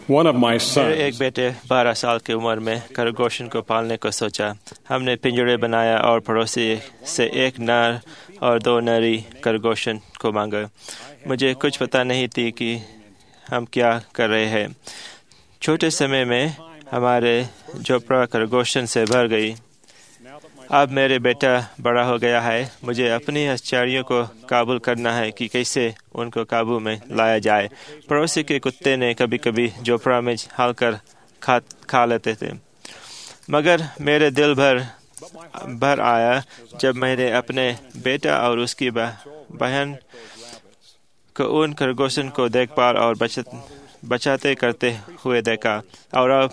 one of my मेरे एक sons बेटे 12 साल की उम्र में खरगोश को पालने को सोचा। हमने पिंजरे बनाया और पड़ोसी से एक नर और 2 नरी खरगोश को मांगा। मुझे कुछ पता नहीं थी कि हम क्या कर रहे हैं। छोटे समय में हमारे झोपड़ा खरगोश से भर गई। अब मेरे बेटा बड़ा हो गया है। मुझे अपनी आश्चर्यों को काबू करना है कि कैसे उनको काबू में लाया जाए। पड़ोसी के कुत्ते ने कभी कभी झोपड़ा में हाल कर खा लेते थे, मगर मेरे दिल भर आया जब मैंने अपने बेटा और उसकी बहन को उन खरगोशों को देखभाल और बचाते करते हुए देखा। और अब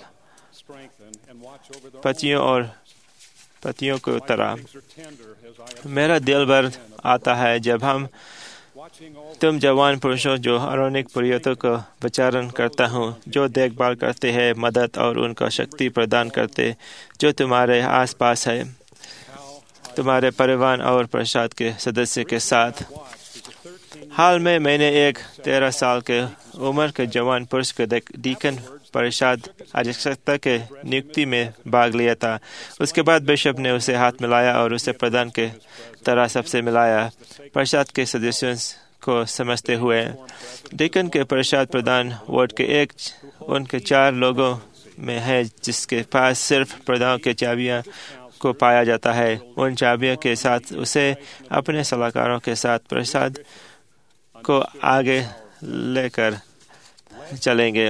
पतियों को तरह मेरा दिल भर आता है जब तुम जवान पुरुषों जो अरोनिक प्रियतों को विचारण करता हूँ, जो देखभाल करते हैं, मदद और उनको शक्ति प्रदान करते, जो तुम्हारे आसपास है, तुम्हारे परिवार और परिषद के सदस्य के साथ। हाल में मैंने एक 13 साल के उम्र के जवान पुरुष को डीकन परिषद अध्यक्षता के नियुक्ति में भाग लिया था। उसके बाद बिशप ने उसे हाथ मिलाया और उसे प्रधान के तरह सबसे मिलाया। परिषद के सदस्यों को समझते हुए डीकन के परिषद प्रधान वार्ड के उनके 4 लोगों में है जिसके पास सिर्फ प्रधान के चाबियां को पाया जाता है। उन चाबियों के साथ उसे अपने सलाहकारों के साथ परिषद को आगे लेकर चलेंगे।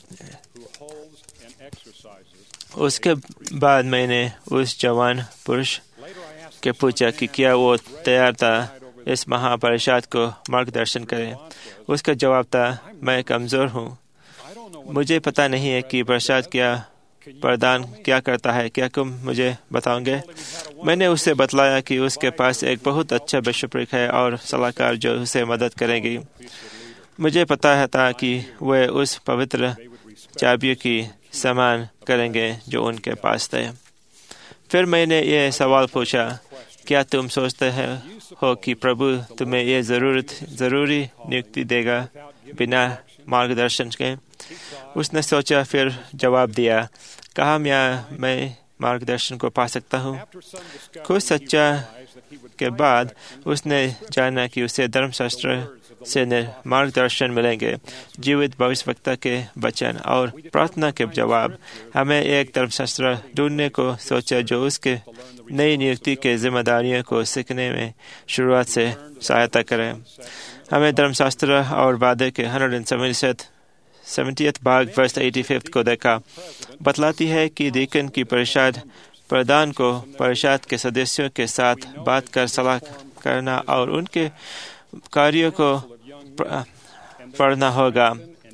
उसके बाद मैंने उस जवान पुरुष के पूछा कि क्या वो तैयार था इस महापरिषद को मार्गदर्शन करे। उसका जवाब था, मैं कमजोर हूँ। मुझे पता नहीं है कि परिषद प्रधान क्या करता है। क्या तुम मुझे बताओगे? मैंने उससे बतलाया कि उसके पास एक बहुत अच्छा बिशप है और सलाहकार जो उसे मदद करेंगी। मुझे पता था कि वे उस पवित्र चाबियों की समान करेंगे जो उनके पास थे। फिर मैंने ये सवाल पूछा, क्या तुम सोचते हो कि प्रभु तुम्हें ये जरूरी नियुक्ति देगा बिना मार्गदर्शन के? उसने सोचा, फिर जवाब दिया, कहा मैं मार्गदर्शन को पा सकता हूँ। कुछ सच्चा के बाद उसने जाना कि उसे धर्मशास्त्र से मार्गदर्शन मिलेंगे। जीवित भविष्यवक्ता के वचन और प्रार्थना के जवाब। हमें एक धर्मशास्त्र ढूंढने को सोचा जो उसके नई नियुक्ति के जिम्मेदारियों को सीखने में शुरुआत से सहायता करे। हमें धर्मशास्त्र और वादे के 170th भाग वर्ष 85 को देखा। बतलाती है कि डीकन की परिषद प्रधान को परिषद के सदस्यों के साथ बात कर सलाह करना और उनके कार्यों को पढ़ना होगा।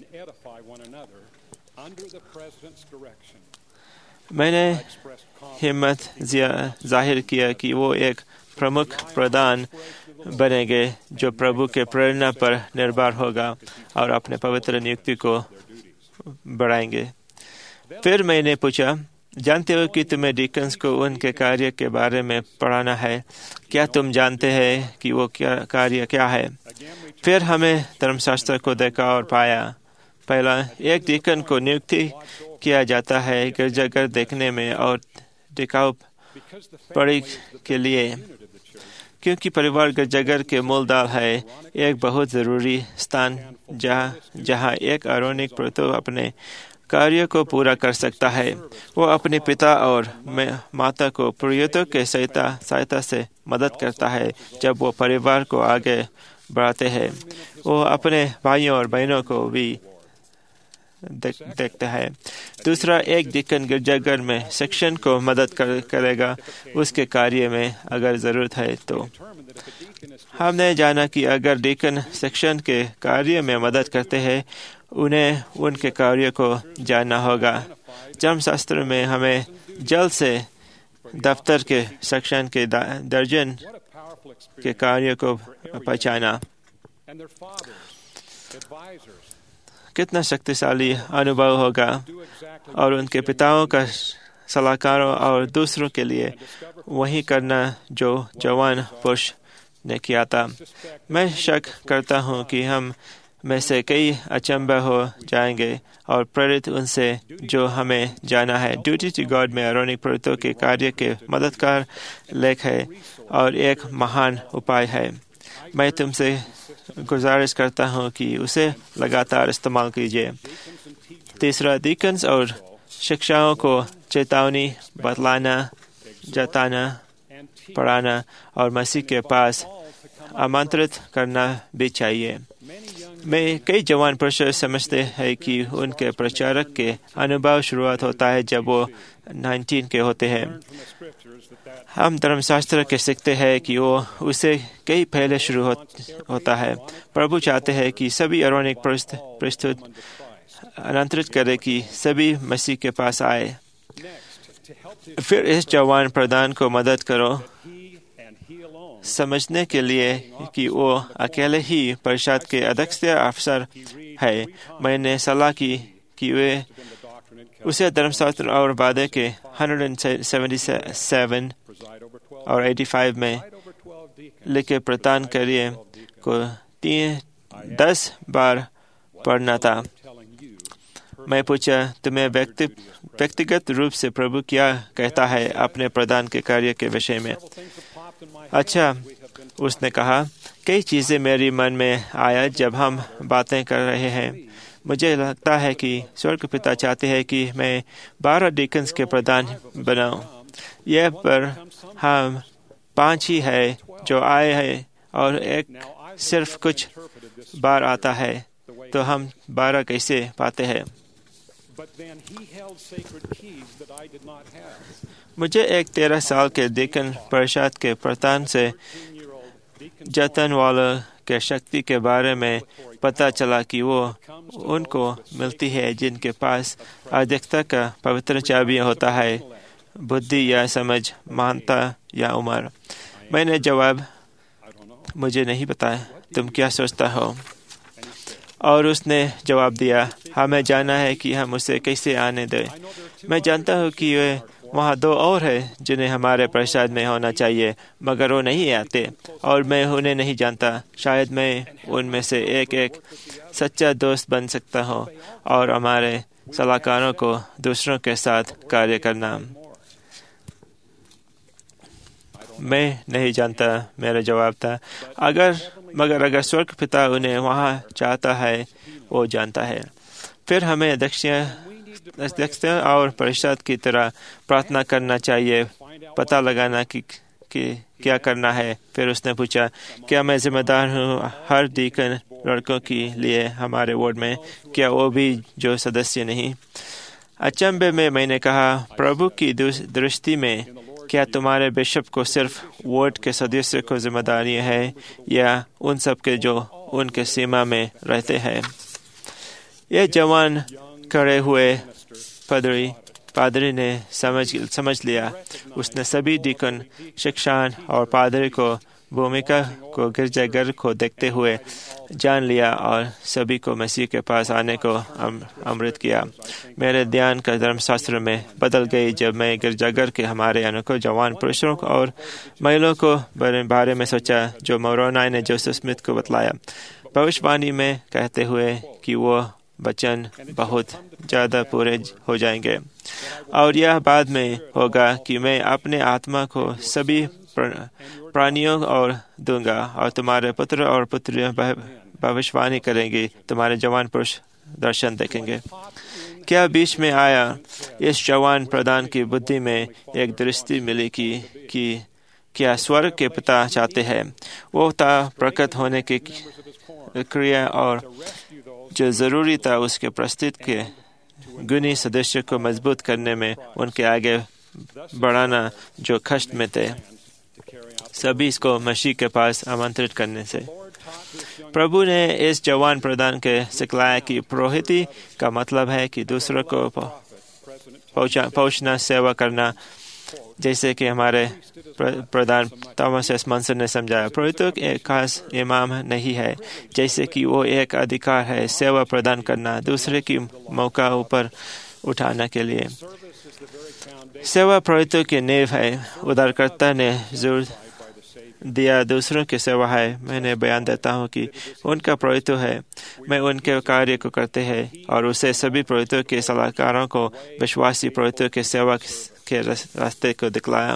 मैंने हिम्मत जाहिर किया कि वो एक प्रमुख प्रधान बनेंगे जो प्रभु के प्रेरणा पर निर्भर होगा और अपने पवित्र नियुक्ति को बढ़ाएंगे। फिर मैंने पूछा, जानते हो कि तुम्हें डीकन्स को उनके कार्य के बारे में पढ़ाना है? क्या तुम जानते हैं कि वो कार्य क्या है? फिर हमें धर्मशास्त्र को देखा और पाया। पहला, एक डीकन को नियुक्ति किया जाता है गिरजाघर देखने में और टिकाऊ पड़ी के लिए, क्योंकि परिवार गिरजाघर के मूलधार है, एक बहुत जरूरी स्थान जहाँ एक आरोनिक पुरुष अपने कार्य को पूरा कर सकता है। वो अपने पिता और माता को प्रियतों के सहायता से मदद करता है जब वो परिवार को आगे बढ़ाते हैं। वो अपने भाइयों और बहनों को भी देखता है। दूसरा, एक डीकन गिरजाघर में सेक्शन को मदद करेगा उसके कार्य में अगर जरूरत है तो। हमने जाना कि अगर डीकन सेक्शन के कार्य में मदद करते हैं, उन्हें उनके कार्य को जानना होगा। धर्मशास्त्र में हमें जल्द से दफ्तर के सेक्शन के दर्जन के कार्यों को पहचाना। कितना शक्तिशाली अनुभव होगा और उनके पिताओं का सलाहकारों और दूसरों के लिए वही करना जो जवान पुरुष ने किया था। मैं शक करता हूँ कि हम में से कई अचंभा हो जाएंगे और प्रेरित उनसे जो हमें जाना है। ड्यूटी टू गॉड में आरोनिक प्रेरितों के कार्य के मददगार लेख है और एक महान उपाय है। मैं तुमसे गुजारिश करता हूँ कि उसे लगातार इस्तेमाल कीजिए। तीसरा, डीकन्स और शिक्षाओं को चेतावनी, बतलाना, जताना, पढ़ाना और मसीह के पास आमंत्रित करना भी चाहिए। में कई जवान पुरुष समझते हैं कि उनके प्रचारक के अनुभव शुरुआत होता है जब वो 19 के होते हैं। हम धर्मशास्त्र के सीखते हैं कि वो उसे कई पहले शुरू होता है। प्रभु चाहते हैं कि सभी आरोनिक प्रस्तुत आमंत्रित करें कि सभी मसीह के पास आए। फिर इस जवान प्रधान को मदद करो समझने के लिए कि वो अकेले ही परिषद के अध्यक्ष अफसर है। मैंने सलाह की कि वे उसे धर्मशास्त्र और वादे के 177 और 85 में लिखे प्रदान करिए को 10 बार पढ़ना था। मैं पूछा, तुम्हें व्यक्तिगत रूप से प्रभु क्या कहता है अपने प्रदान के कार्य के विषय में? अच्छा, उसने कहा, कई चीजें मेरे मन में आया जब हम बातें कर रहे हैं। मुझे लगता है कि स्वर्ग पिता चाहते हैं कि मैं 12 डीकन्स के प्रधान बनाऊं। यह पर हम 5 ही है जो आए हैं और एक सिर्फ कुछ बार आता है, तो हम 12 कैसे पाते हैं? मुझे एक 13 साल के डीकन परिषद के प्रधान से जतन वालों के शक्ति के बारे में पता चला कि वो उनको मिलती है जिनके पास अधिकता का पवित्र चाबी होता है, बुद्धि या समझ, महानता या उम्र। मैंने जवाब, मुझे नहीं पता, तुम क्या सोचता हो? और उसने जवाब दिया, हमें जाना है कि हम उसे कैसे आने दें। मैं जानता हूँ कि वे वहाँ 2 और हैं जिन्हें हमारे प्रसाद में होना चाहिए, मगर वो नहीं आते और मैं उन्हें नहीं जानता। शायद मैं उनमें से एक सच्चा दोस्त बन सकता हूँ और हमारे सलाहकारों को दूसरों के साथ कार्य करना। मैं नहीं जानता, मेरा जवाब था। मगर अगर स्वर्ग पिता उन्हें वहाँ चाहता है, वो जानता है। फिर हमें अध्यक्षता और परिषद की तरह प्रार्थना करना चाहिए, पता लगाना कि क्या करना है। फिर उसने पूछा, क्या मैं जिम्मेदार हूँ हर डीकन लड़कों के लिए हमारे वार्ड में? क्या वो भी जो सदस्य नहीं? अचंभे में मैंने कहा, प्रभु की दृष्टि में क्या तुम्हारे बिशप को सिर्फ वार्ड के सदस्य को जिम्मेदारी है या उन सब के जो उनके सीमा में रहते हैं? यह जवान खड़े हुए पादरी ने समझ लिया। उसने सभी डीकन, शिक्षान और पादरी को भूमिका को गिरजाघर को देखते हुए जान लिया और सभी को मसीह के पास आने को अमृत किया। मेरे ध्यान का धर्मशास्त्र में बदल गई जब मैं गिरजाघर के हमारे अनेकों जवान पुरुषों और महिलाओं को बारे में सोचा जो मोरोनाई ने जोसेफ स्मिथ को बतलाया, भविष्यवाणी में कहते हुए कि वो वचन बहुत ज्यादा पूरे हो जाएंगे और यह बाद में होगा कि मैं अपने आत्मा को सभी प्राणियों और दूंगा और तुम्हारे पुत्र और पुत्रियां भविष्यवाणी करेंगे, तुम्हारे जवान पुरुष दर्शन देखेंगे। क्या बीच में आया? इस जवान प्रधान की बुद्धि में एक दृष्टि मिली कि क्या स्वर्ग के पिता चाहते हैं। वो था प्रकट होने की क्रिया और जो जरूरी था उसके प्रस्तुत के गुणी सदस्य को मजबूत करने में उनके आगे बढ़ाना जो कष्ट में थे, सभी इसको मसीह के पास आमंत्रित करने से। प्रभु ने इस जवान प्रधान के सिखलाया कि पुरोहिती का मतलब है कि दूसरों को पहुंचना, सेवा करना, जैसे कि हमारे प्रधान थॉमस एस मंसन ने समझाया। पुरोहित एक खास इमाम नहीं है, जैसे कि वो एक अधिकार है सेवा प्रदान करना, दूसरे की मौका ऊपर उठाने के लिए। सेवा पुरोहितों की नींव है। उद्धारकर्ता ने जोर दिया दूसरों की सेवा है। मैंने बयान देता हूँ कि उनका प्रभुत्व है। मैं उनके कार्य को करते हैं और उसे सभी प्रभुत्व के सलाहकारों को विश्वासी प्रभुत्व के सेवा के रास्ते को दिखलाया।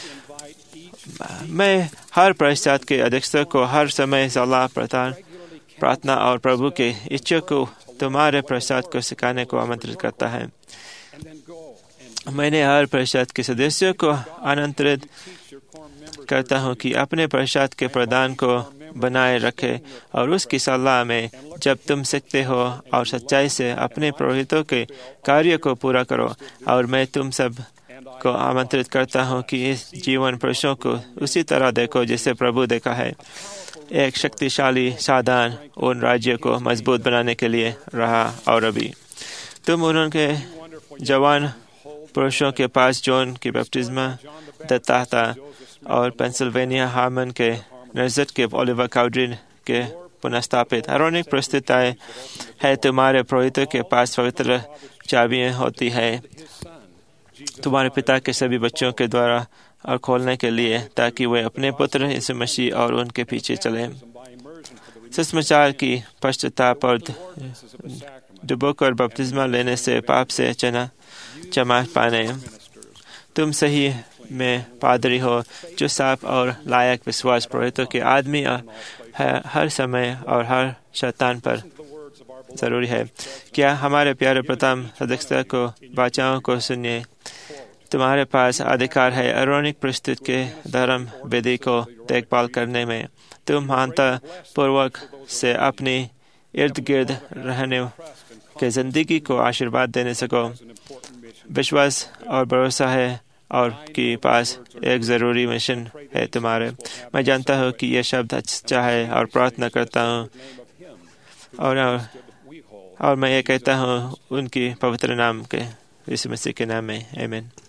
मैं हर परिषद के अध्यक्षों को हर समय सलाह प्रार्थना और प्रभु के इच्छा को तुम्हारे परिषद को सिखाने को आमंत्रित करता है। मैंने हर परिषद के सदस्यों को आमंत्रित करता हूँ कि अपने परिषद के प्रधान को बनाए रखे और उसकी सलाह में जब तुम सीखते हो और सच्चाई से अपने पुरोहितों के कार्य को पूरा करो। और मैं तुम सब को आमंत्रित करता हूँ कि इस जीवन पुरुषों को उसी तरह देखो जैसे प्रभु देखा है। एक शक्तिशाली साधन उन राज्यों को मजबूत बनाने के लिए रहा और अभी तुम उनके जवान पुरुषों के पास जॉन की बपतिस्मा देता था और पेंसिल्वेनिया हार्मन के नजत के ओलिवर काउड्री के पुनः आरोनिक प्रस्तुताएं है। तुम्हारे पुरोहितों के पास पवित्र चाबियां होती है तुम्हारे पिता के सभी बच्चों के द्वारा और खोलने के लिए, ताकि वे अपने पुत्र यीशु मसीह और उनके पीछे चले। सुसमाचार की पश्चाताप और डुबोकर बपतिस्मा लेने से पाप से क्षमा पाने। तुम सही में पादरी हो जो साफ और लायक विश्वास पुरोहितों के आदमी हर समय और हर शैतान पर जरूरी है। क्या हमारे प्यारे प्रथम सदस्य को बाचाओं को सुनिए। तुम्हारे पास अधिकार है आरोनिक प्रस्तुत के धर्म विधि को देखभाल करने में। तुम महानता पूर्वक से अपनी इर्द गिर्द रहने के जिंदगी को आशीर्वाद देने सको। विश्वास और भरोसा है और के पास एक जरूरी मिशन है तुम्हारे। मैं जानता हूँ कि यह शब्द अच्छा है और प्रार्थना करता हूँ और मैं ये कहता हूँ उनकी पवित्र नाम के यीशु मसीह के नाम में, आमीन।